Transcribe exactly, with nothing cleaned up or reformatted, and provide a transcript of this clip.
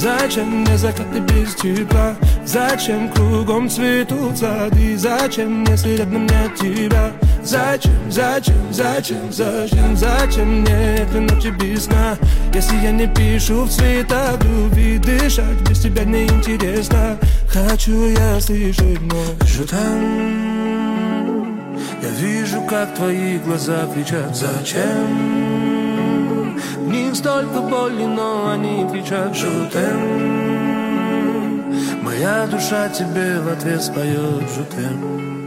Зачем мне закаты без тепла? Зачем кругом цветут сады? Зачем, если рядом нет тебя? Зачем, зачем, зачем, зачем, зачем мне эти ночи без сна? Если я не пишу в цветах любви, дышать без тебя неинтересно. Хочу я слышать, но вижу там, я вижу, как твои глаза кричат. Зачем? В них столько боли, но они кричат. Жутем. Моя душа тебе в ответ споет. Жутем.